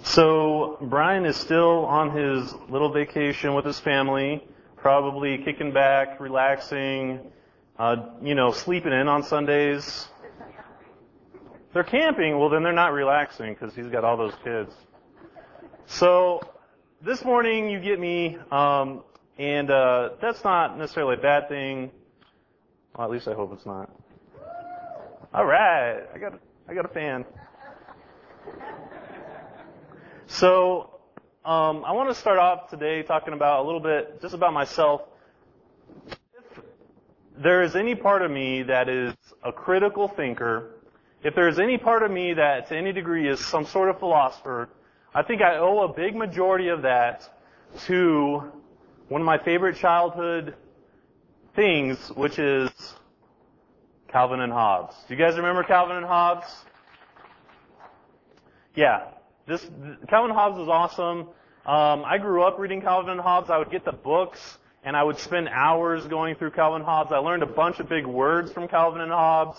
So Brian is still on his little vacation with his family, probably kicking back, relaxing, sleeping in on Sundays. They're camping, well then they're not relaxing because he's got all those kids. So this morning you get me, and that's not necessarily a bad thing. Well, at least I hope it's not. All right, I got a fan. So I want to start off today talking about a little bit just about myself. If there is any part of me that is a critical thinker, if there is any part of me that to any degree is some sort of philosopher, I think I owe a big majority of that to one of my favorite childhood things, which is Calvin and Hobbes. Do you guys remember Calvin and Hobbes? Yeah. Calvin and Hobbes is awesome. I grew up reading Calvin and Hobbes. I would get the books, and I would spend hours going through Calvin and Hobbes. I learned a bunch of big words from Calvin and Hobbes.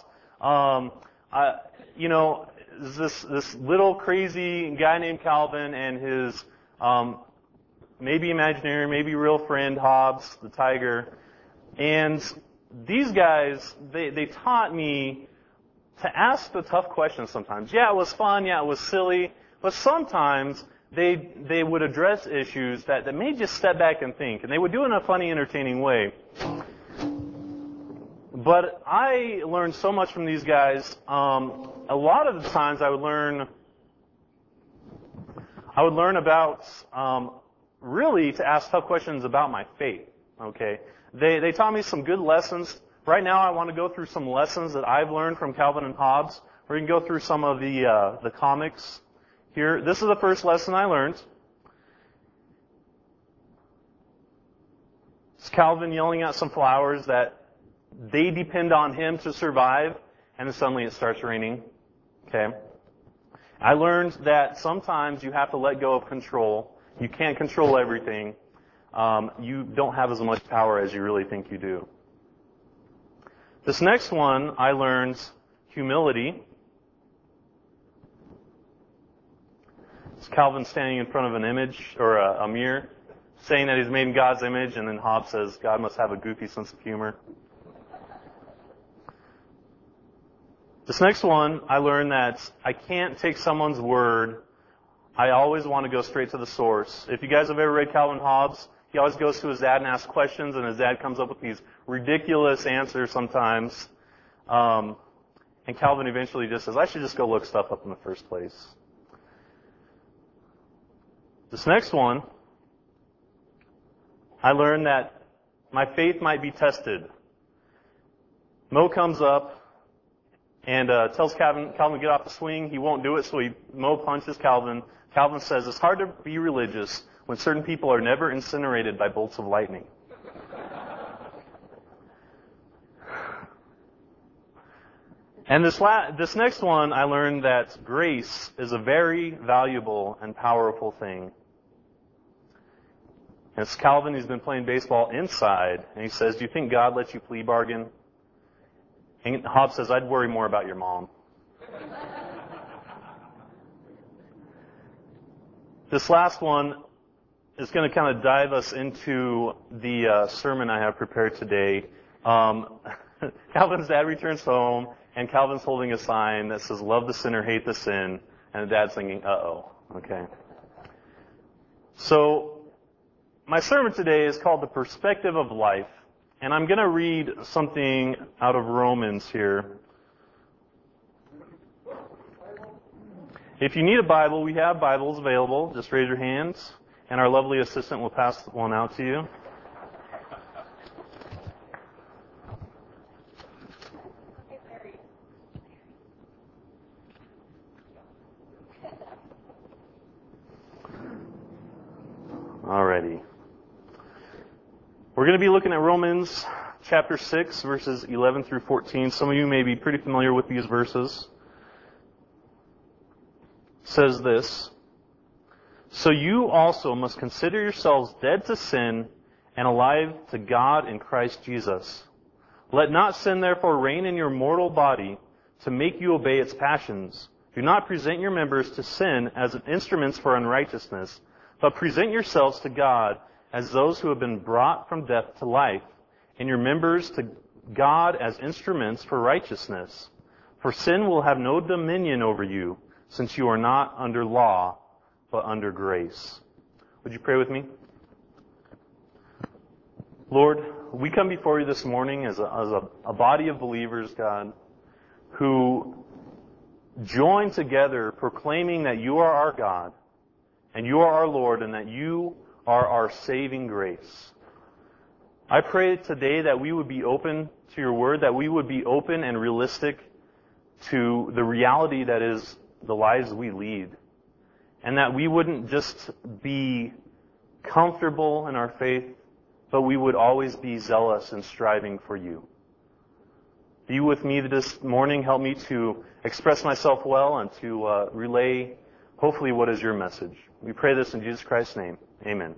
This little crazy guy named Calvin and his maybe imaginary, maybe real friend Hobbes, the tiger. And these guys, they taught me to ask the tough questions sometimes. Yeah, it was fun. Yeah, it was silly. But sometimes they would address issues that made you step back and think. And they would do it in a funny, entertaining way. But I learned so much from these guys. A lot of the times I would learn about really to ask tough questions about my faith. Okay, they taught me some good lessons. Right now I want to go through some lessons that I've learned from Calvin and Hobbes. We can go through some of the comics here. This is the first lesson I learned. It's Calvin yelling at some flowers that they depend on him to survive, and then suddenly it starts raining. Okay. I learned that sometimes you have to let go of control. You can't control everything. You don't have as much power as you really think you do. This next one, I learned humility. It's Calvin standing in front of an image or a mirror, saying that he's made in God's image, and then Hobbes says God must have a goofy sense of humor. This next one, I learned that I can't take someone's word. I always want to go straight to the source. If you guys have ever read Calvin Hobbes, he always goes to his dad and asks questions, and his dad comes up with these ridiculous answers sometimes. And Calvin eventually just says, I should just go look stuff up in the first place. This next one, I learned that my faith might be tested. Mo comes up and tells Calvin to get off the swing. He won't do it, so Mo punches Calvin. Calvin says, it's hard to be religious when certain people are never incinerated by bolts of lightning. And this next one, I learned that grace is a very valuable and powerful thing. And it's Calvin who's been playing baseball inside, and he says, do you think God lets you plea bargain? And Hobbes says, I'd worry more about your mom. This last one is going to kind of dive us into the sermon I have prepared today. Calvin's dad returns home, and Calvin's holding a sign that says, love the sinner, hate the sin. And the dad's thinking, uh-oh. Okay. So, my sermon today is called The Perspective of Life. And I'm going to read something out of Romans here. If you need a Bible, we have Bibles available. Just raise your hands, and our lovely assistant will pass one out to you. Alrighty. We're going to be looking at Romans chapter 6, verses 11 through 14. Some of you may be pretty familiar with these verses. It says this, so you also must consider yourselves dead to sin and alive to God in Christ Jesus. Let not sin therefore reign in your mortal body to make you obey its passions. Do not present your members to sin as instruments for unrighteousness, but present yourselves to God as those who have been brought from death to life, and your members to God as instruments for righteousness. For sin will have no dominion over you, since you are not under law, but under grace. Would you pray with me? Lord, we come before you this morning as a body of believers, God, who join together proclaiming that you are our God, and you are our Lord, and that you are our saving grace. I pray today that we would be open to your word, that we would be open and realistic to the reality that is the lives we lead, and that we wouldn't just be comfortable in our faith, but we would always be zealous and striving for you. Be with me this morning. Help me to express myself well and to relay, hopefully, what is your message. We pray this in Jesus Christ's name. Amen.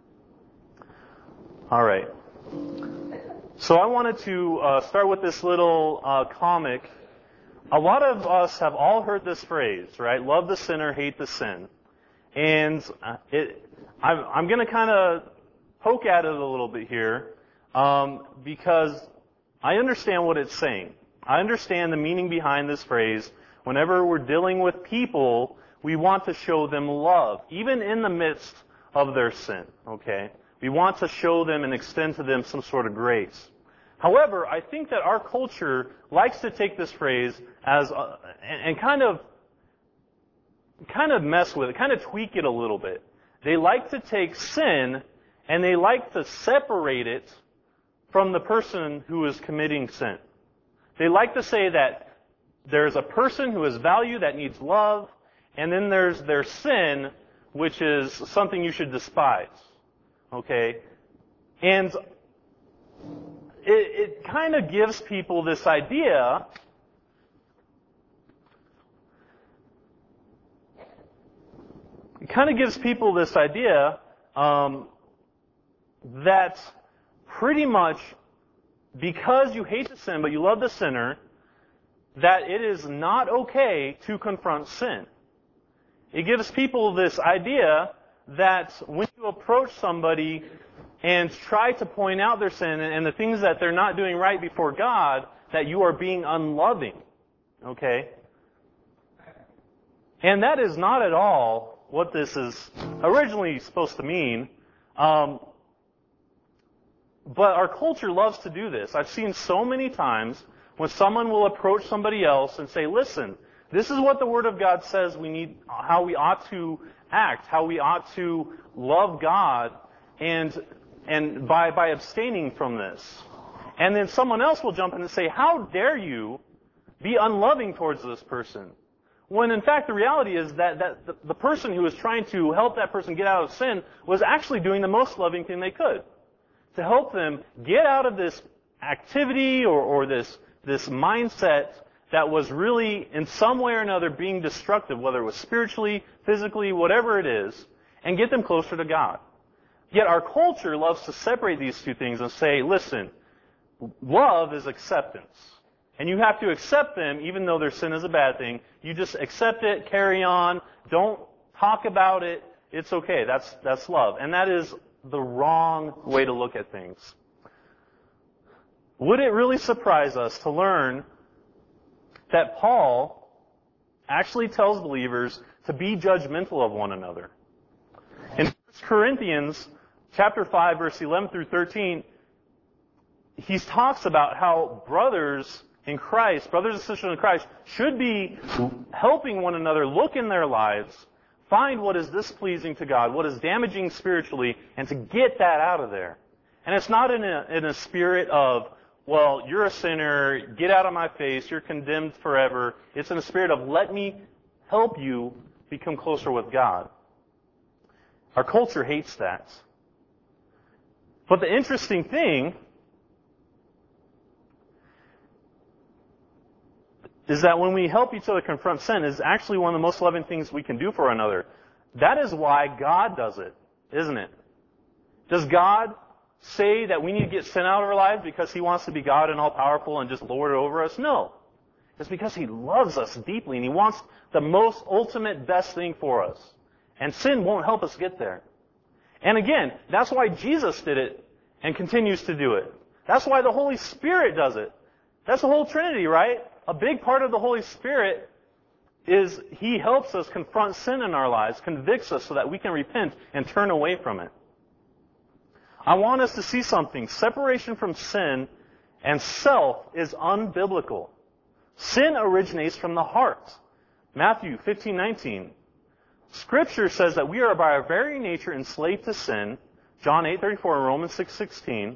All right. So I wanted to start with this little comic. A lot of us have all heard this phrase, right? Love the sinner, hate the sin. And I'm going to kind of poke at it a little bit here because I understand what it's saying. I understand the meaning behind this phrase. Whenever we're dealing with people, we want to show them love, even in the midst of their sin, okay? We want to show them and extend to them some sort of grace. However, I think that our culture likes to take this phrase as and kind of mess with it, kind of tweak it a little bit. They like to take sin and they like to separate it from the person who is committing sin. They like to say that there's a person who has value that needs love, and then there's their sin, which is something you should despise. Okay? And it kind of gives people this idea that pretty much because you hate the sin but you love the sinner, that it is not okay to confront sin. It gives people this idea that when you approach somebody and try to point out their sin and the things that they're not doing right before God, that you are being unloving. Okay? And that is not at all what this is originally supposed to mean. But our culture loves to do this. I've seen so many times when someone will approach somebody else and say, listen, this is what the Word of God says we need, how we ought to act, how we ought to love God, and by abstaining from this. And then someone else will jump in and say, how dare you be unloving towards this person? When in fact the reality is that the person who was trying to help that person get out of sin was actually doing the most loving thing they could to help them get out of this activity or this mindset that was really in some way or another being destructive, whether it was spiritually, physically, whatever it is, and get them closer to God. Yet our culture loves to separate these two things and say, listen, love is acceptance. And you have to accept them even though their sin is a bad thing. You just accept it, carry on, don't talk about it, it's okay, that's love. And that is the wrong way to look at things. Would it really surprise us to learn that Paul actually tells believers to be judgmental of one another? In 1 Corinthians chapter 5, verse 11 through 13, he talks about how brothers in Christ, brothers and sisters in Christ, should be helping one another look in their lives, find what is displeasing to God, what is damaging spiritually, and to get that out of there. And it's not in a spirit of, well, you're a sinner, get out of my face, you're condemned forever. It's in a spirit of, let me help you become closer with God. Our culture hates that. But the interesting thing is that when we help each other confront sin, is actually one of the most loving things we can do for one another. That is why God does it, isn't it? Does God say that we need to get sin out of our lives because He wants to be God and all-powerful and just lord it over us? No. It's because He loves us deeply and He wants the most ultimate best thing for us. And sin won't help us get there. And again, that's why Jesus did it and continues to do it. That's why the Holy Spirit does it. That's the whole Trinity, right? A big part of the Holy Spirit is He helps us confront sin in our lives, convicts us so that we can repent and turn away from it. I want us to see something. Separation from sin and self is unbiblical. Sin originates from the heart. Matthew 15:19. Scripture says that we are by our very nature enslaved to sin. John 8:34 and Romans 6:16.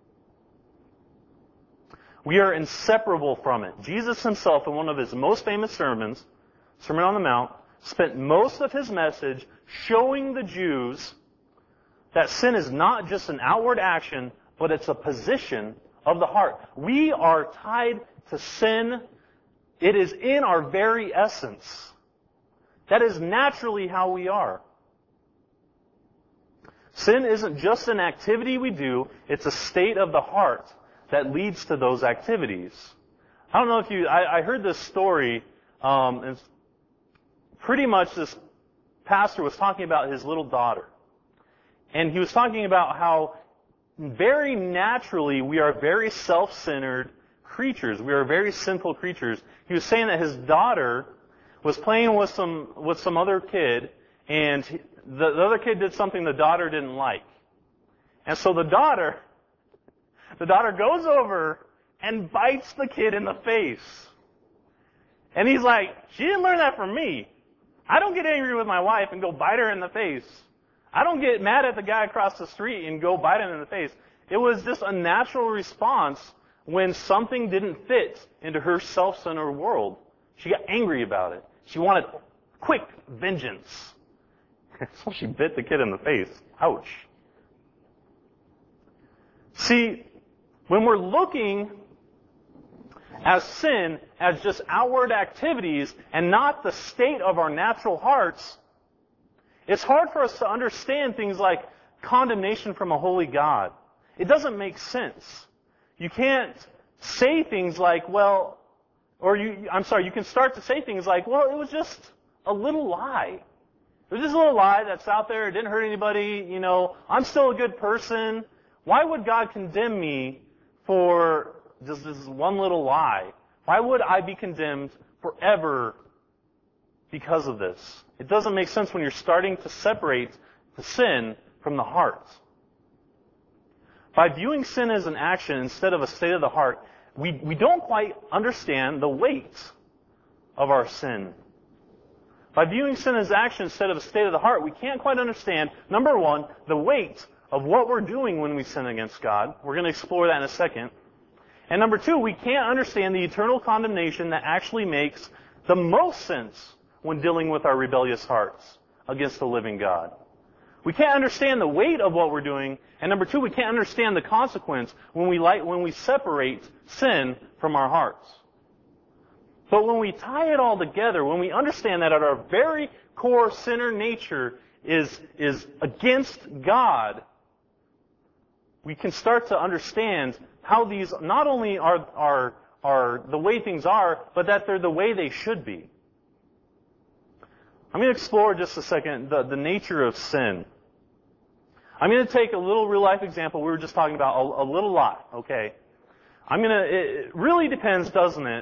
We are inseparable from it. Jesus Himself, in one of His most famous sermons, Sermon on the Mount, spent most of His message showing the Jews that sin is not just an outward action, but it's a position of the heart. We are tied to sin. It is in our very essence. That is naturally how we are. Sin isn't just an activity we do, it's a state of the heart that leads to those activities. I don't know if I heard this story, and pretty much this pastor was talking about his little daughter. And he was talking about how very naturally we are very self-centered creatures. We are very sinful creatures. He was saying that his daughter was playing with some other kid, and the other kid did something the daughter didn't like. And so the daughter goes over and bites the kid in the face. And he's like, she didn't learn that from me. I don't get angry with my wife and go bite her in the face. I don't get mad at the guy across the street and go bite him in the face. It was just a natural response when something didn't fit into her self-centered world. She got angry about it. She wanted quick vengeance. So she bit the kid in the face. Ouch. See, when we're looking at sin as just outward activities and not the state of our natural hearts, it's hard for us to understand things like condemnation from a holy God. It doesn't make sense. You can't say things like, well, you can start to say things like, well, it was just a little lie. It was just a little lie that's out there. It didn't hurt anybody. I'm still a good person. Why would God condemn me for just this one little lie? Why would I be condemned forever because of this? It doesn't make sense when you're starting to separate the sin from the heart. By viewing sin as an action instead of a state of the heart, we don't quite understand the weight of our sin. By viewing sin as action instead of a state of the heart, we can't quite understand, number one, the weight of what we're doing when we sin against God. We're going to explore that in a second. And number two, we can't understand the eternal condemnation that actually makes the most sense when dealing with our rebellious hearts against the living God. We can't understand the weight of what we're doing. And number two, we can't understand the consequence when we separate sin from our hearts. But when we tie it all together, when we understand that at our very core sinner nature is against God, we can start to understand how these not only are the way things are, but that they're the way they should be. I'm going to explore just a second the nature of sin. I'm going to take a little real life example. We were just talking about a little lie, okay? It really depends, doesn't it,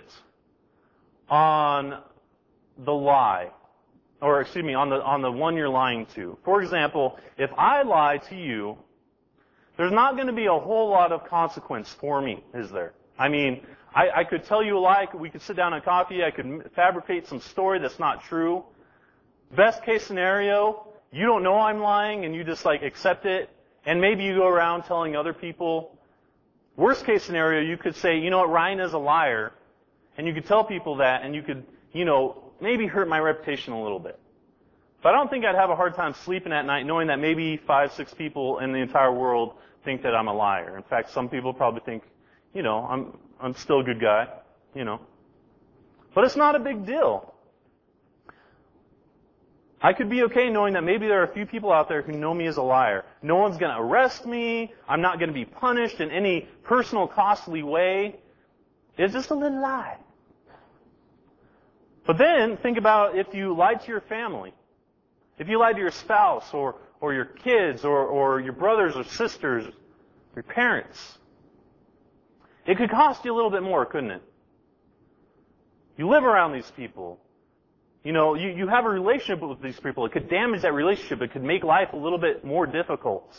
on the lie, or excuse me, on the one you're lying to. For example, if I lie to you, there's not going to be a whole lot of consequence for me, is there? I could tell you a lie, we could sit down on coffee, I could fabricate some story that's not true. Best case scenario, you don't know I'm lying and you just accept it, and maybe you go around telling other people. Worst case scenario, you could say, you know what, Ryan is a liar, and you could tell people that, and you could, maybe hurt my reputation a little bit. But I don't think I'd have a hard time sleeping at night knowing that maybe 5, 6 people in the entire world think that I'm a liar. In fact, some people probably think, I'm still a good guy, But it's not a big deal. I could be okay knowing that maybe there are a few people out there who know me as a liar. No one's going to arrest me. I'm not going to be punished in any personal, costly way. It's just a little lie. But then think about if you lied to your family. If you lied to your spouse or your kids or your brothers or sisters, your parents. It could cost you a little bit more, couldn't it? You live around these people. You have a relationship with these people. It could damage that relationship. It could make life a little bit more difficult.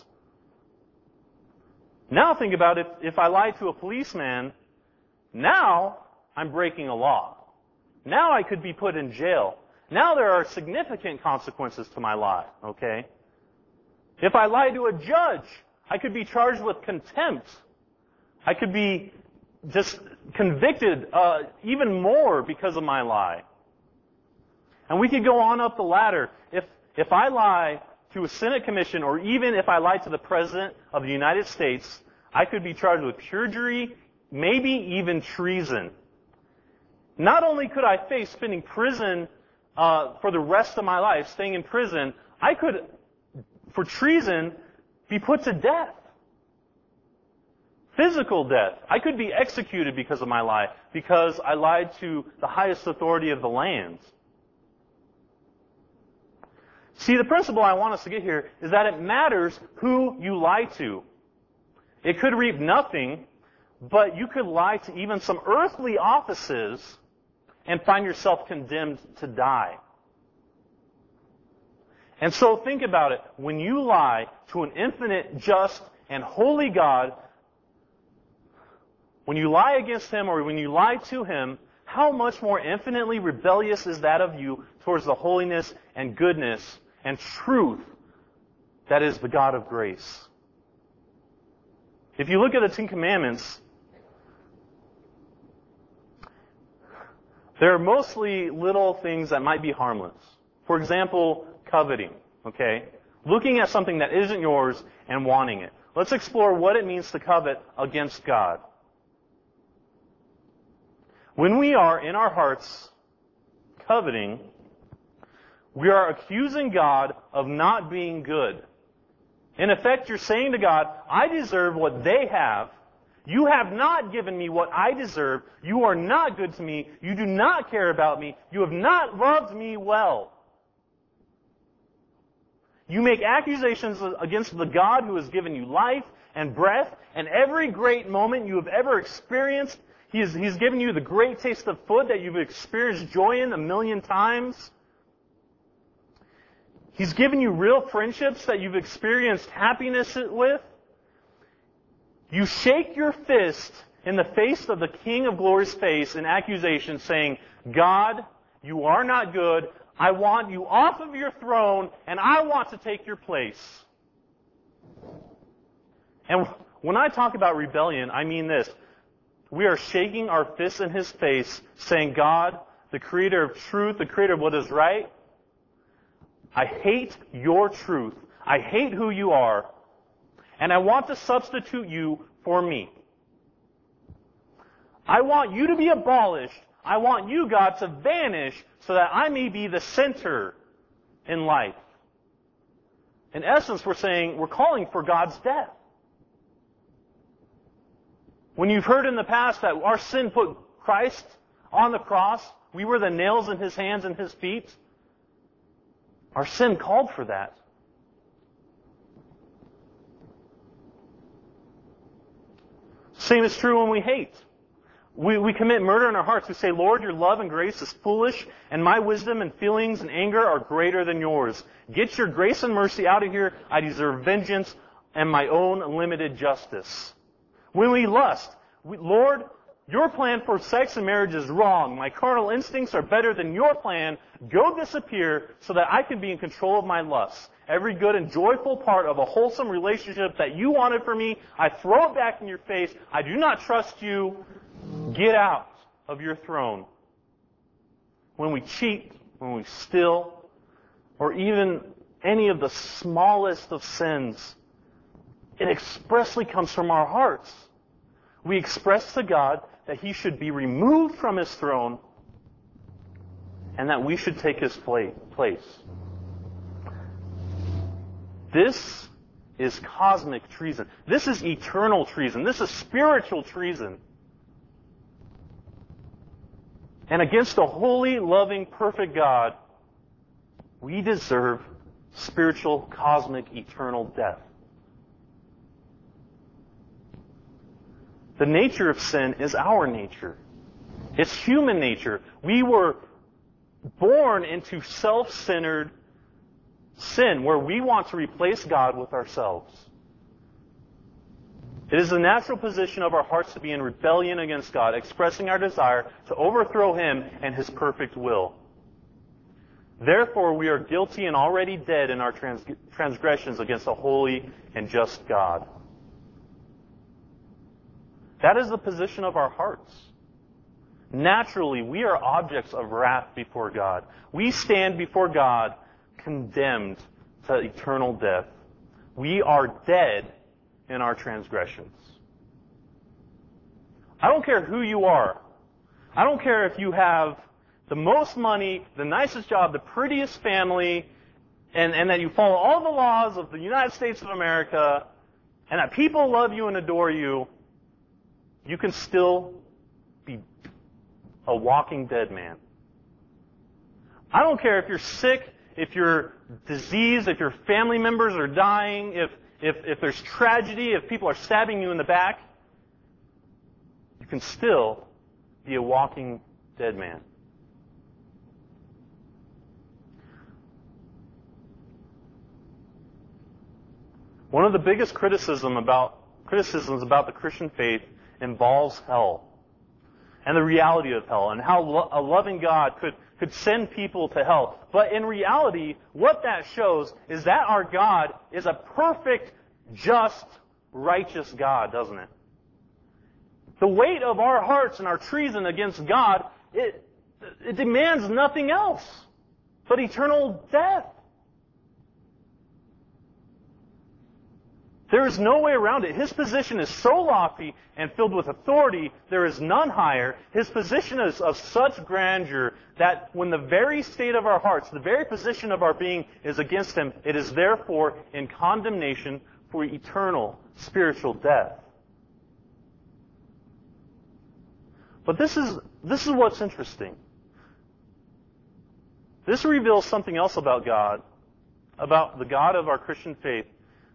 Now think about if I lied to a policeman, now I'm breaking a law. Now I could be put in jail. Now there are significant consequences to my lie, okay? If I lie to a judge, I could be charged with contempt. I could be just convicted even more because of my lie. And we could go on up the ladder. If I lie to a Senate commission, or even if I lie to the President of the United States, I could be charged with perjury, maybe even treason. Not only could I face spending prison for the rest of my life, staying in prison, I could, for treason, be put to death. Physical death. I could be executed because of my lie, because I lied to the highest authority of the land. See, the principle I want us to get here is that it matters who you lie to. It could reap nothing, but you could lie to even some earthly offices and find yourself condemned to die. And so think about it. When you lie to an infinite, just, and holy God, when you lie against Him or when you lie to Him, how much more infinitely rebellious is that of you towards the holiness and goodness and truth that is the God of grace. If you look at the Ten Commandments, there are mostly little things that might be harmless. For example, coveting, okay? Looking at something that isn't yours and wanting it. Let's explore what it means to covet against God. When we are in our hearts coveting, we are accusing God of not being good. In effect, you're saying to God, I deserve what they have. You have not given me what I deserve. You are not good to me. You do not care about me. You have not loved me well. You make accusations against the God who has given you life and breath and every great moment you have ever experienced. He's given you the great taste of food that you've experienced joy in 1,000,000 times. He's given you real friendships that you've experienced happiness with. You shake your fist in the face of the King of Glory's face in accusation, saying, God, you are not good. I want you off of your throne, and I want to take your place. And when I talk about rebellion, I mean this. We are shaking our fists in His face, saying, God, the Creator of truth, the Creator of what is right, I hate your truth. I hate who you are. And I want to substitute you for me. I want you to be abolished. I want you, God, to vanish so that I may be the center in life. In essence, we're calling for God's death. When you've heard in the past that our sin put Christ on the cross, we were the nails in His hands and His feet, our sin called for that. Same is true when we hate. We commit murder in our hearts. We say, Lord, your love and grace is foolish, and my wisdom and feelings and anger are greater than yours. Get your grace and mercy out of here. I deserve vengeance and my own limited justice. When we lust, Lord, your plan for sex and marriage is wrong. My carnal instincts are better than your plan. Go disappear so that I can be in control of my lusts. Every good and joyful part of a wholesome relationship that you wanted for me, I throw it back in your face. I do not trust you. Get out of your throne. When we cheat, when we steal, or even any of the smallest of sins, it expressly comes from our hearts. We express to God that He should be removed from His throne and that we should take His place. This is cosmic treason. This is eternal treason. This is spiritual treason. And against a holy, loving, perfect God, we deserve spiritual, cosmic, eternal death. The nature of sin is our nature. It's human nature. We were born into self-centered sin where we want to replace God with ourselves. It is the natural position of our hearts to be in rebellion against God, expressing our desire to overthrow Him and His perfect will. Therefore, we are guilty and already dead in our transgressions against a holy and just God. That is the position of our hearts. Naturally, we are objects of wrath before God. We stand before God condemned to eternal death. We are dead in our transgressions. I don't care who you are. I don't care if you have the most money, the nicest job, the prettiest family, and that you follow all the laws of the United States of America, and that people love you and adore you. You can still be a walking dead man. I don't care if you're sick, if you're diseased, if your family members are dying, if there's tragedy, if people are stabbing you in the back. You can still be a walking dead man. One of the biggest criticisms about the Christian faith involves hell and the reality of hell and how a loving God could send people to hell. But in reality, what that shows is that our God is a perfect, just, righteous God, doesn't it? The weight of our hearts and our treason against God, it demands nothing else but eternal death. There is no way around it. His position is so lofty and filled with authority, there is none higher. His position is of such grandeur that when the very state of our hearts, the very position of our being is against Him, it is therefore in condemnation for eternal spiritual death. But this is what's interesting. This reveals something else about God, about the God of our Christian faith.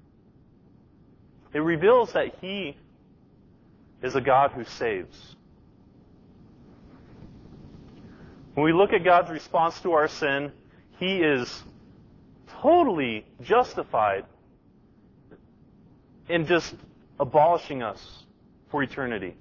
It reveals that He is a God who saves. When we look at God's response to our sin, He is totally justified in just abolishing us for eternity.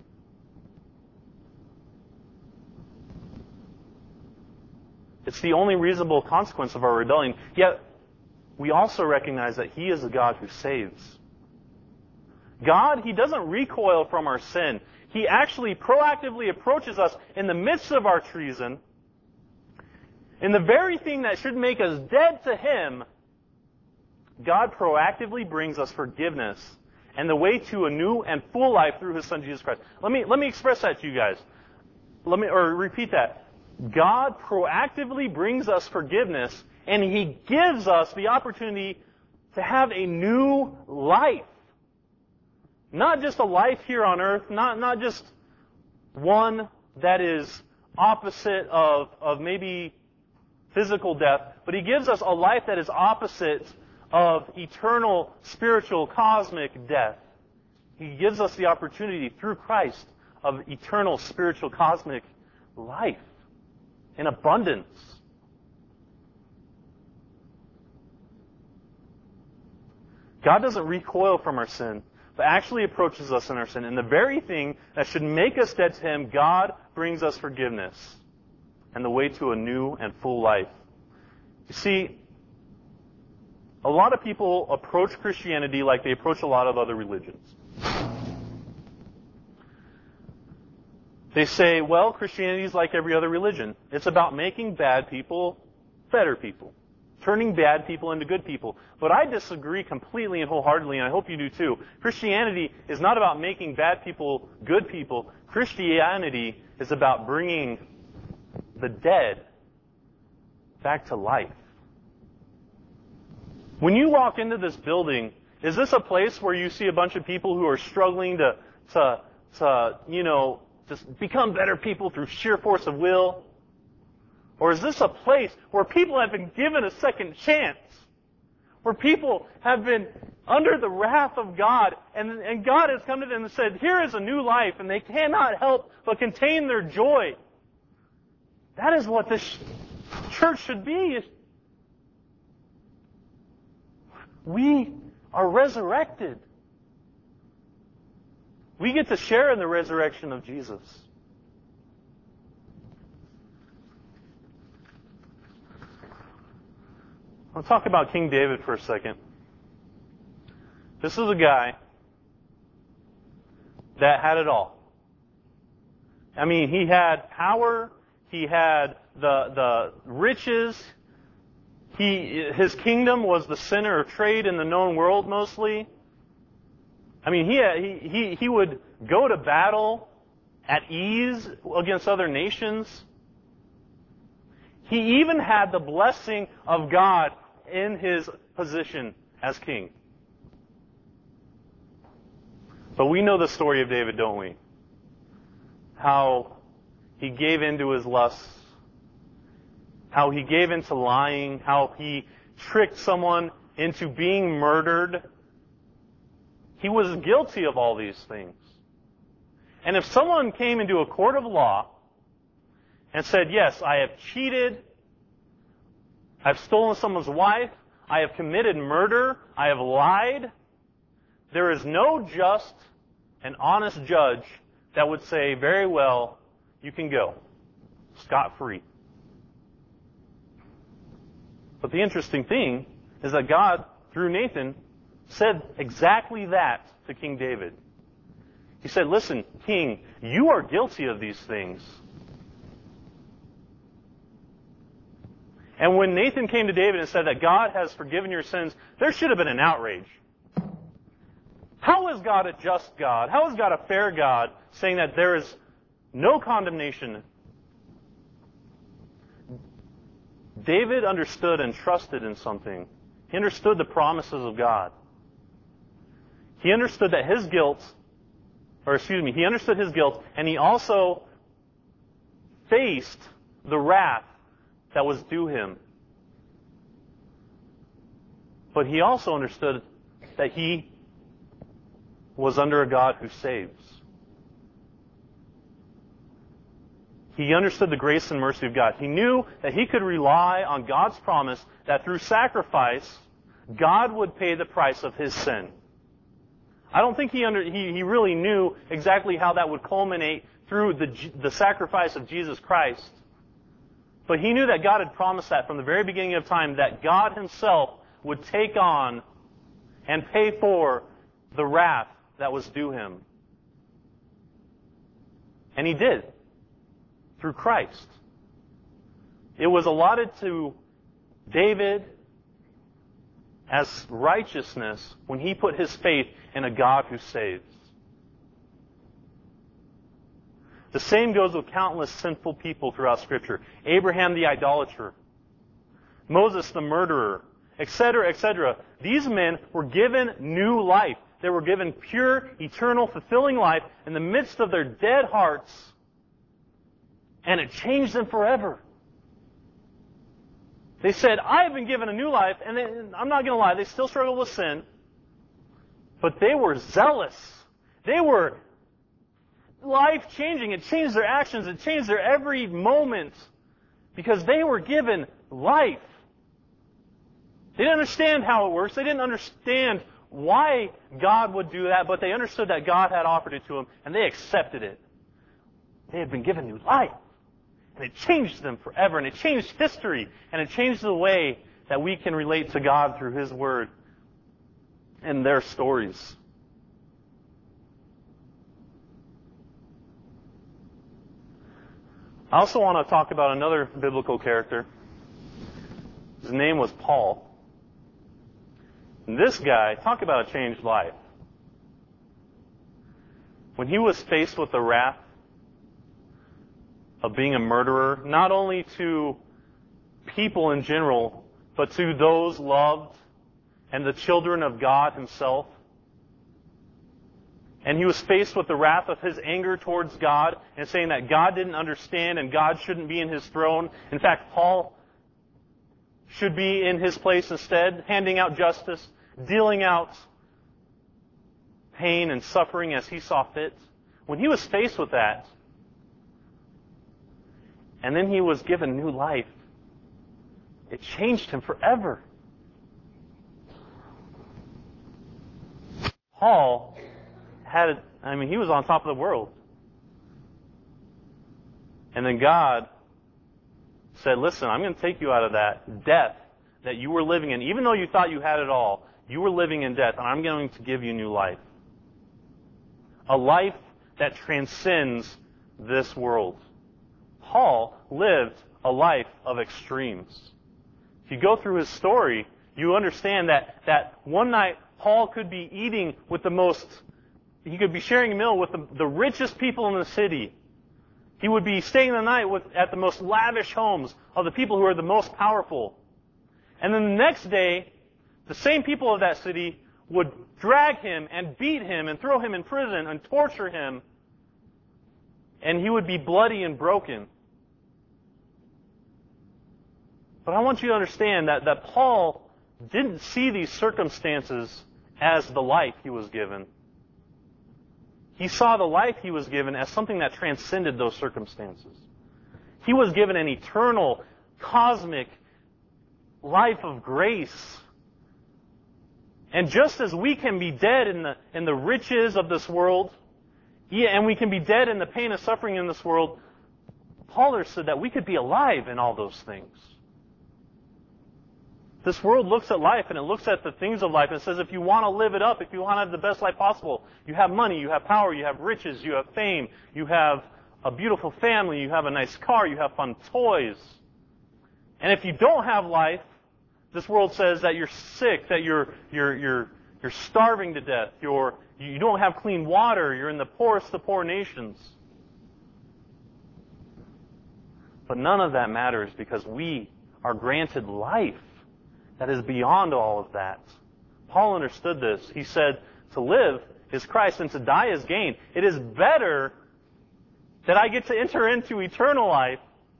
It's the only reasonable consequence of our rebellion. Yet, we also recognize that He is a God who saves. God, He doesn't recoil from our sin. He actually proactively approaches us in the midst of our treason. In the very thing that should make us dead to Him, God proactively brings us forgiveness and the way to a new and full life through His Son, Jesus Christ. Let me express that to you guys. Repeat that. God proactively brings us forgiveness, and He gives us the opportunity to have a new life. Not just a life here on earth, not just one that is opposite of maybe physical death, but He gives us a life that is opposite of eternal, spiritual, cosmic death. He gives us the opportunity through Christ of eternal, spiritual, cosmic life in abundance. God doesn't recoil from our sin, but actually approaches us in our sin. And the very thing that should make us dead to Him, God brings us forgiveness and the way to a new and full life. You see, a lot of people approach Christianity like they approach a lot of other religions. They say, well, Christianity is like every other religion. It's about making bad people better people. Turning bad people into good people. But I disagree completely and wholeheartedly, and I hope you do too. Christianity is not about making bad people good people. Christianity is about bringing the dead back to life. When you walk into this building, is this a place where you see a bunch of people who are struggling to to become better people through sheer force of will? Or is this a place where people have been given a second chance? Where people have been under the wrath of God, and God has come to them and said, here is a new life, and they cannot help but contain their joy. That is what this church should be. We are resurrected. We get to share in the resurrection of Jesus. I'll talk about King David for a second. This is a guy that had it all. I mean, he had power, he had the riches, his kingdom was the center of trade in the known world mostly. I mean, he would go to battle at ease against other nations. He even had the blessing of God in his position as king. But we know the story of David, don't we? How he gave into his lusts, how he gave into lying, how he tricked someone into being murdered. He was guilty of all these things. And if someone came into a court of law and said, yes, I have cheated, I've stolen someone's wife, I have committed murder, I have lied, there is no just and honest judge that would say, very well, you can go, scot-free. But the interesting thing is that God, through Nathan, said exactly that to King David. He said, listen, King, you are guilty of these things. And when Nathan came to David and said that God has forgiven your sins, there should have been an outrage. How is God a just God? How is God a fair God, saying that there is no condemnation? David understood and trusted in something. He understood the promises of God. He understood that his guilt, he understood his guilt, and he also faced the wrath that was due him. But he also understood that he was under a God who saves. He understood the grace and mercy of God. He knew that he could rely on God's promise that through sacrifice, God would pay the price of his sin. I don't think he really knew exactly how that would culminate through the sacrifice of Jesus Christ. But he knew that God had promised that from the very beginning of time, that God himself would take on and pay for the wrath that was due him. And he did, through Christ. It was allotted to David as righteousness when he put his faith in a God who saves. The same goes with countless sinful people throughout Scripture. Abraham the idolater, Moses the murderer, etc., etc. These men were given new life. They were given pure, eternal, fulfilling life in the midst of their dead hearts, and it changed them forever. They said, I have been given a new life, and I'm not going to lie, they still struggle with sin, but they were zealous. They were life-changing. It changed their actions. It changed their every moment because they were given life. They didn't understand how it works. They didn't understand why God would do that, but they understood that God had offered it to them, and they accepted it. They had been given new life. And it changed them forever, and it changed history, and it changed the way that we can relate to God through His Word and their stories. I also want to talk about another biblical character. His name was Paul. And this guy, talk about a changed life. When he was faced with the wrath of being a murderer, not only to people in general, but to those loved and the children of God Himself, And he was faced with the wrath of his anger towards God and saying that God didn't understand and God shouldn't be in his throne. In fact, Paul should be in his place instead, handing out justice, dealing out pain and suffering as he saw fit. When he was faced with that, and then he was given new life, it changed him forever. Paul he was on top of the world. And then God said, listen, I'm going to take you out of that death that you were living in. Even though you thought you had it all, you were living in death, and I'm going to give you new life. A life that transcends this world. Paul lived a life of extremes. If you go through his story, you understand that one night Paul could be eating with he could be sharing a meal with the richest people in the city. He would be staying the night at the most lavish homes of the people who are the most powerful. And then the next day, the same people of that city would drag him and beat him and throw him in prison and torture him. And he would be bloody and broken. But I want you to understand that Paul didn't see these circumstances as the life he was given. He saw the life he was given as something that transcended those circumstances. He was given an eternal, cosmic life of grace. And just as we can be dead in the riches of this world, and we can be dead in the pain and suffering in this world, Paul understood that we could be alive in all those things. This world looks at life and it looks at the things of life and says if you want to live it up, if you want to have the best life possible, you have money, you have power, you have riches, you have fame, you have a beautiful family, you have a nice car, you have fun toys. And if you don't have life, this world says that you're sick, that you're starving to death, you don't have clean water, you're in the poorest of poor nations. But none of that matters because we are granted life that is beyond all of that. Paul understood this. He said, to live is Christ and to die is gain. It is better that I get to enter into eternal life,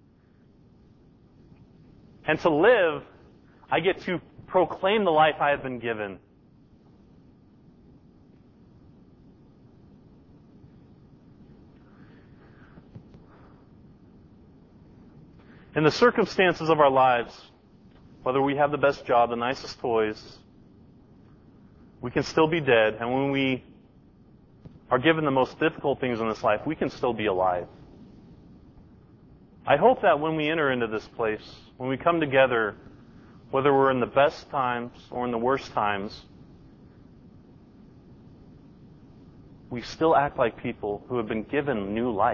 and to live, I get to proclaim the life I have been given. In the circumstances of our lives, whether we have the best job, the nicest toys, we can still be dead. And when we are given the most difficult things in this life, we can still be alive. I hope that when we enter into this place, when we come together, whether we're in the best times or in the worst times, we still act like people who have been given new life.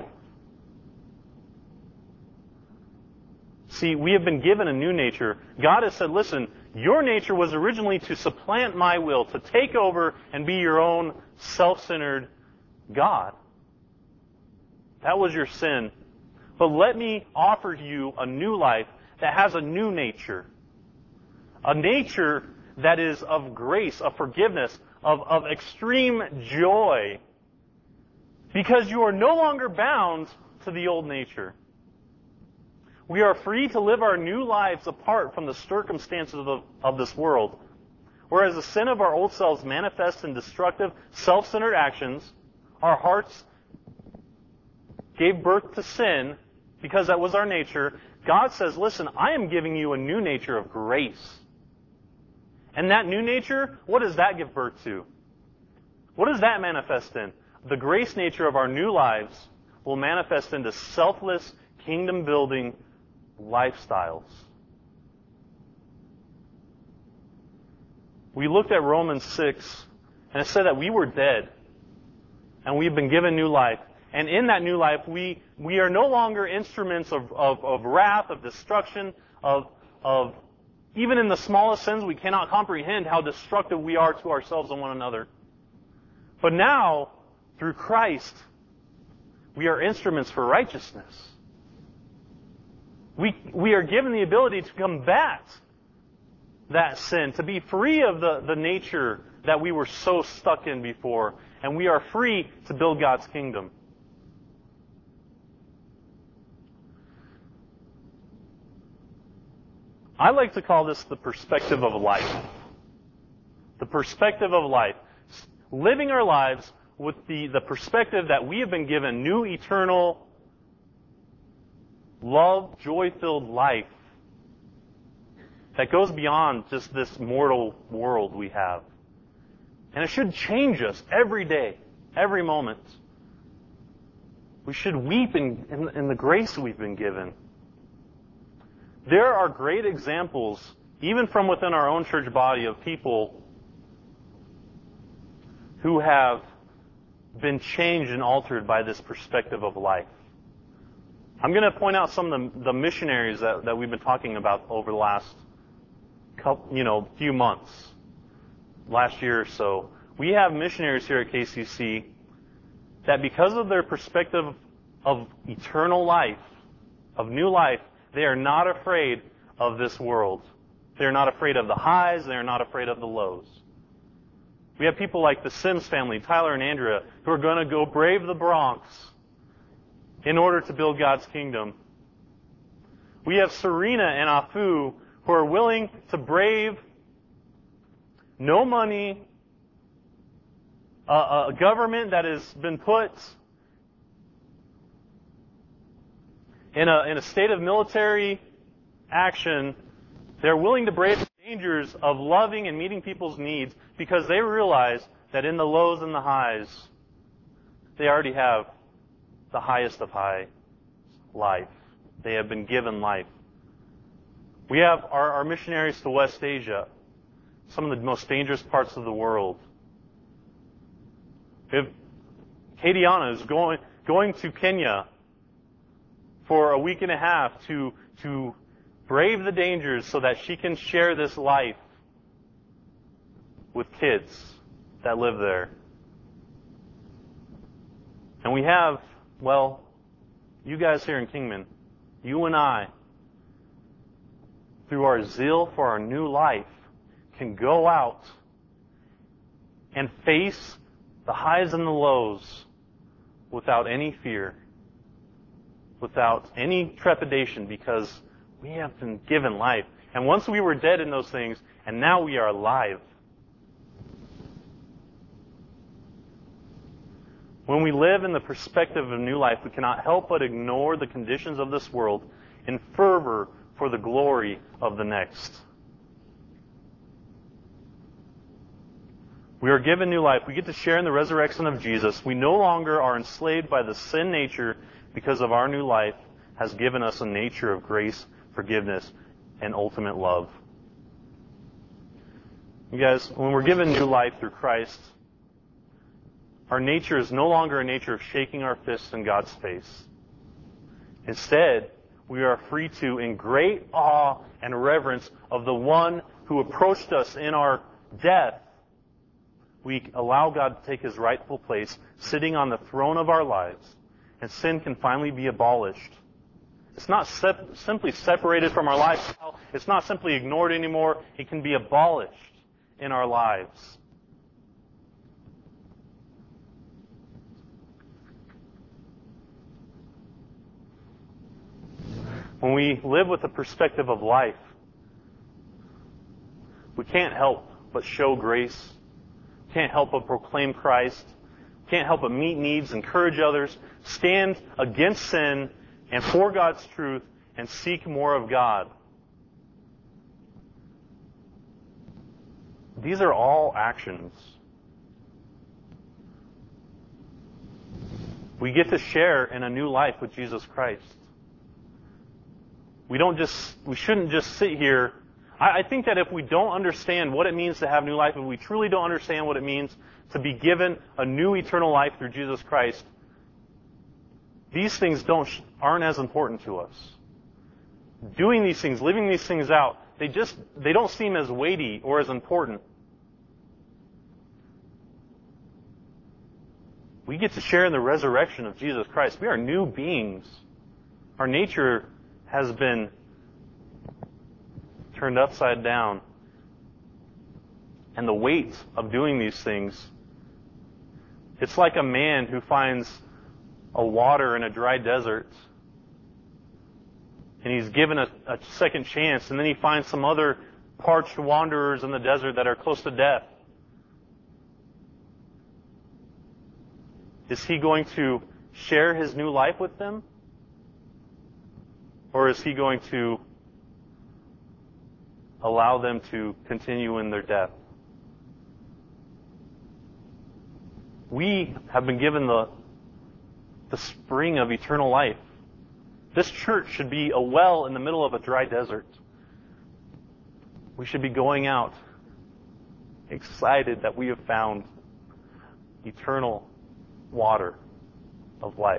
See, we have been given a new nature. God has said, listen, your nature was originally to supplant my will, to take over and be your own self-centered God. That was your sin. But let me offer you a new life that has a new nature. A nature that is of grace, of forgiveness, of extreme joy. Because you are no longer bound to the old nature. We are free to live our new lives apart from the circumstances of this world. Whereas the sin of our old selves manifests in destructive, self-centered actions, our hearts gave birth to sin because that was our nature. God says, listen, I am giving you a new nature of grace. And that new nature, what does that give birth to? What does that manifest in? The grace nature of our new lives will manifest into selfless, kingdom-building lifestyles. We looked at Romans 6, and it said that we were dead, and we've been given new life. And in that new life, we are no longer instruments of wrath, of destruction, of even in the smallest sins, we cannot comprehend how destructive we are to ourselves and one another. But now, through Christ, we are instruments for righteousness. We are given the ability to combat that sin, to be free of the nature that we were so stuck in before. and we are free to build God's kingdom. I like to call this the perspective of life. The perspective of life. Living our lives with the perspective that we have been given new eternal, love, joy-filled life that goes beyond just this mortal world we have. And it should change us every day, every moment. We should weep in the grace we've been given. There are great examples, even from within our own church body, of people who have been changed and altered by this perspective of life. I'm going to point out some of the missionaries that we've been talking about over the last few months, last year or so. We have missionaries here at KCC that because of their perspective of eternal life, of new life, they are not afraid of this world. They're not afraid of the highs. They're not afraid of the lows. We have people like the Sims family, Tyler and Andrea, who are going to go brave the Bronx in order to build God's kingdom. We have Serena and Afu, who are willing to brave no money, a government that has been put in a state of military action. They're willing to brave the dangers of loving and meeting people's needs because they realize that in the lows and the highs, they already have the highest of high life. They have been given life. We have our missionaries to West Asia, some of the most dangerous parts of the world. If Katiana is going to Kenya for a week and a half to brave the dangers so that she can share this life with kids that live there. And we have, you guys here in Kingman, you and I, through our zeal for our new life, can go out and face the highs and the lows without any fear, without any trepidation, because we have been given life. And once we were dead in those things, and now we are alive. When we live in the perspective of new life, we cannot help but ignore the conditions of this world in fervor for the glory of the next. We are given new life. We get to share in the resurrection of Jesus. We no longer are enslaved by the sin nature because of our new life has given us a nature of grace, forgiveness, and ultimate love. You guys, when we're given new life through Christ, our nature is no longer a nature of shaking our fists in God's face. Instead, we are free to, in great awe and reverence of the one who approached us in our death, we allow God to take His rightful place, sitting on the throne of our lives, and sin can finally be abolished. It's not simply separated from our lifestyle. It's not simply ignored anymore. It can be abolished in our lives. When we live with the perspective of life, we can't help but show grace. Can't help but proclaim Christ. Can't help but meet needs, encourage others, stand against sin and for God's truth, and seek more of God. These are all actions. We get to share in a new life with Jesus Christ. We shouldn't just sit here. I think that if we don't understand what it means to have new life, if we truly don't understand what it means to be given a new eternal life through Jesus Christ, these things aren't as important to us. Doing these things, living these things out, they don't seem as weighty or as important. We get to share in the resurrection of Jesus Christ. We are new beings. Our nature has been turned upside down. And the weight of doing these things It's like a man who finds a water in a dry desert, and he's given a second chance, and then he finds some other parched wanderers in the desert that are close to death. Is he going to share his new life with them? Or is he going to allow them to continue in their death? We have been given the spring of eternal life. This church should be a well in the middle of a dry desert. We should be going out excited that we have found eternal water of life.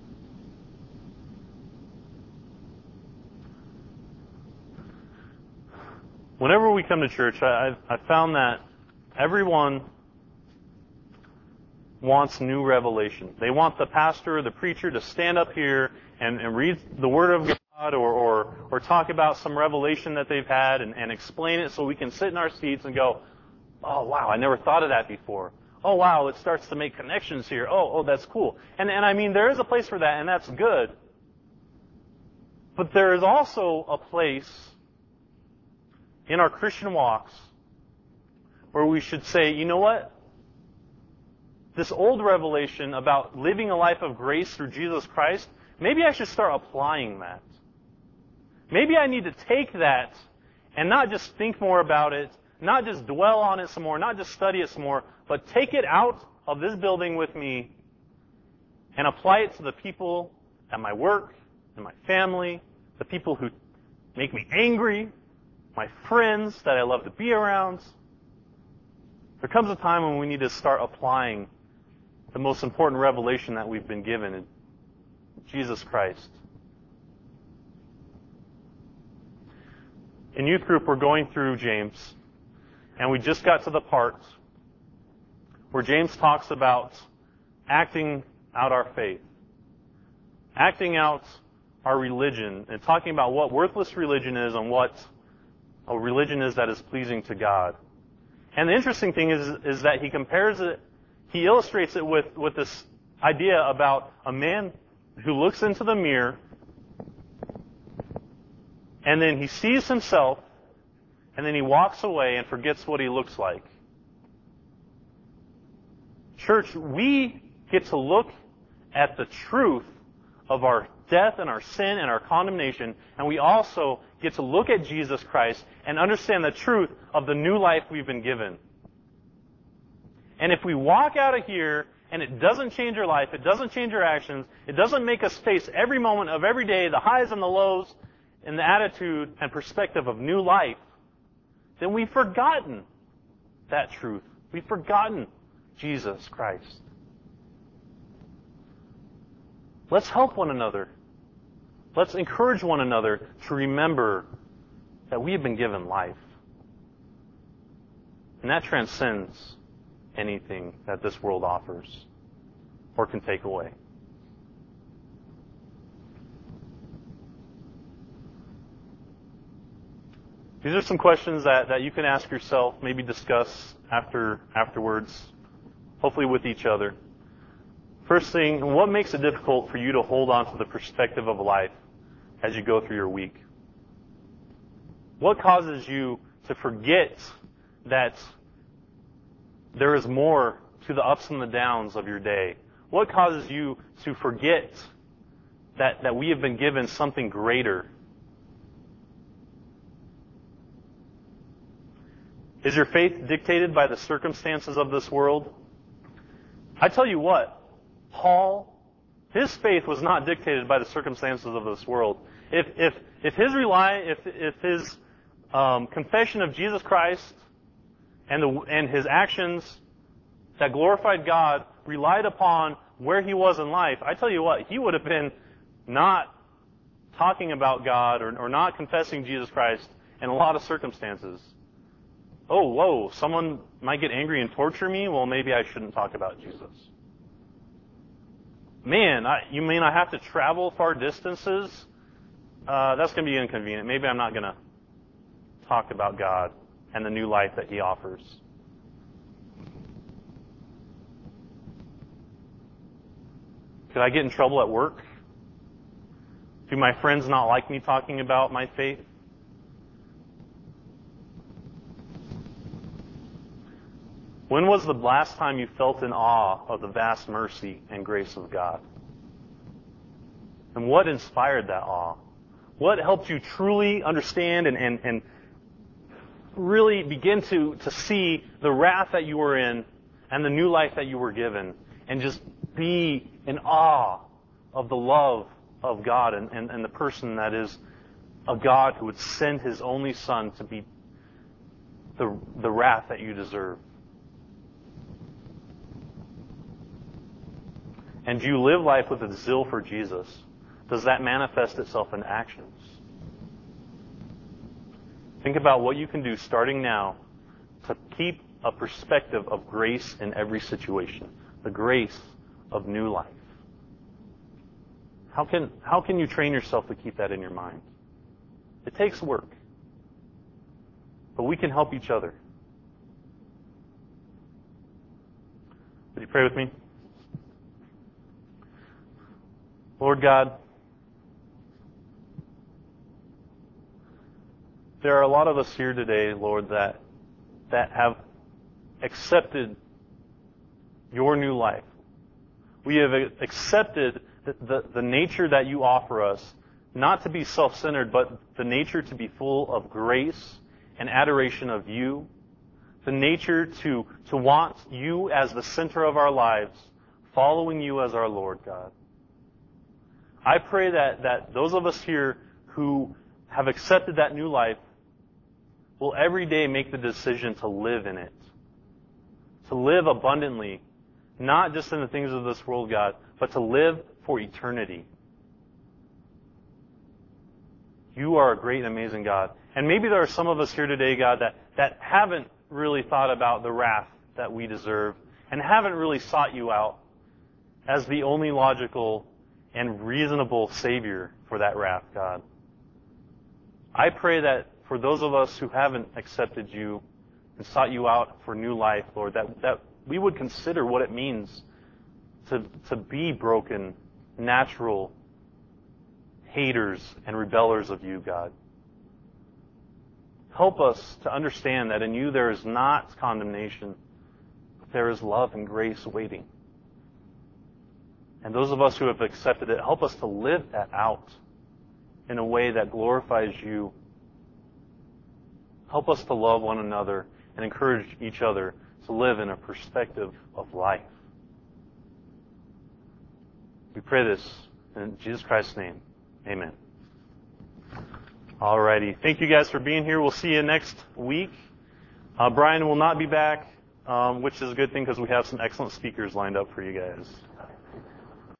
Whenever we come to church, I found that everyone wants new revelation. They want the pastor or the preacher to stand up here and read the Word of God or talk about some revelation that they've had and explain it so we can sit in our seats and go, oh, wow, I never thought of that before. Oh, wow, it starts to make connections here. Oh, that's cool. And I mean, there is a place for that, and that's good. But there is also a place in our Christian walks where we should say, you know what? This old revelation about living a life of grace through Jesus Christ, maybe I should start applying that. Maybe I need to take that and not just think more about it, not just dwell on it some more, not just study it some more, but take it out of this building with me and apply it to the people at my work, and my family, the people who make me angry, my friends that I love to be around. There comes a time when we need to start applying the most important revelation that we've been given in Jesus Christ. In youth group, we're going through James, and we just got to the part where James talks about acting out our faith, acting out our religion, and talking about what worthless religion is and what a religion is that is pleasing to God. And the interesting thing is that he compares it, he illustrates it with this idea about a man who looks into the mirror and then he sees himself and then he walks away and forgets what he looks like. Church, we get to look at the truth of our death and our sin and our condemnation, and we also get to look at Jesus Christ and understand the truth of the new life we've been given. And if we walk out of here and it doesn't change our life, it doesn't change our actions, it doesn't make us face every moment of every day, the highs and the lows, and the attitude and perspective of new life, then we've forgotten that truth. We've forgotten Jesus Christ. Let's help one another. Let's encourage one another to remember that we have been given life. And that transcends anything that this world offers or can take away. These are some questions that you can ask yourself, maybe discuss afterwards, hopefully with each other. First thing, what makes it difficult for you to hold on to the perspective of life as you go through your week? What causes you to forget that there is more to the ups and the downs of your day? What causes you to forget that we have been given something greater? Is your faith dictated by the circumstances of this world? I tell you what, Paul, his faith was not dictated by the circumstances of this world. If his confession of Jesus Christ and his actions that glorified God relied upon where he was in life, I tell you what, he would have been not talking about God or not confessing Jesus Christ in a lot of circumstances. Oh, whoa, someone might get angry and torture me? Well, maybe I shouldn't talk about Jesus. Man, you mean I have to travel far distances? That's going to be inconvenient. Maybe I'm not going to talk about God and the new life that he offers. Could I get in trouble at work? Do my friends not like me talking about my faith? When was the last time you felt in awe of the vast mercy and grace of God? And what inspired that awe? What helped you truly understand and really begin to see the wrath that you were in and the new life that you were given, and just be in awe of the love of God and the person that is a God who would send His only Son to be the wrath that you deserve? And do you live life with a zeal for Jesus? Does that manifest itself in actions? Think about what you can do starting now to keep a perspective of grace in every situation. The grace of new life. How can you train yourself to keep that in your mind? It takes work. But we can help each other. Would you pray with me? Lord God, there are a lot of us here today, Lord, that have accepted your new life. We have accepted the nature that you offer us, not to be self-centered, but the nature to be full of grace and adoration of you, the nature to want you as the center of our lives, following you as our Lord, God. I pray that those of us here who have accepted that new life will every day make the decision to live in it. To live abundantly, not just in the things of this world, God, but to live for eternity. You are a great and amazing God. And maybe there are some of us here today, God, that haven't really thought about the wrath that we deserve and haven't really sought you out as the only logical and reasonable Savior for that wrath, God. I pray that for those of us who haven't accepted you and sought you out for new life, Lord, that we would consider what it means to be broken, natural haters and rebellers of you, God. Help us to understand that in you there is not condemnation, but there is love and grace waiting. And those of us who have accepted it, help us to live that out in a way that glorifies you. Help us to love one another and encourage each other to live in a perspective of life. We pray this in Jesus Christ's name. Amen. Alrighty. Thank you guys for being here. We'll see you next week. Brian will not be back, which is a good thing because we have some excellent speakers lined up for you guys.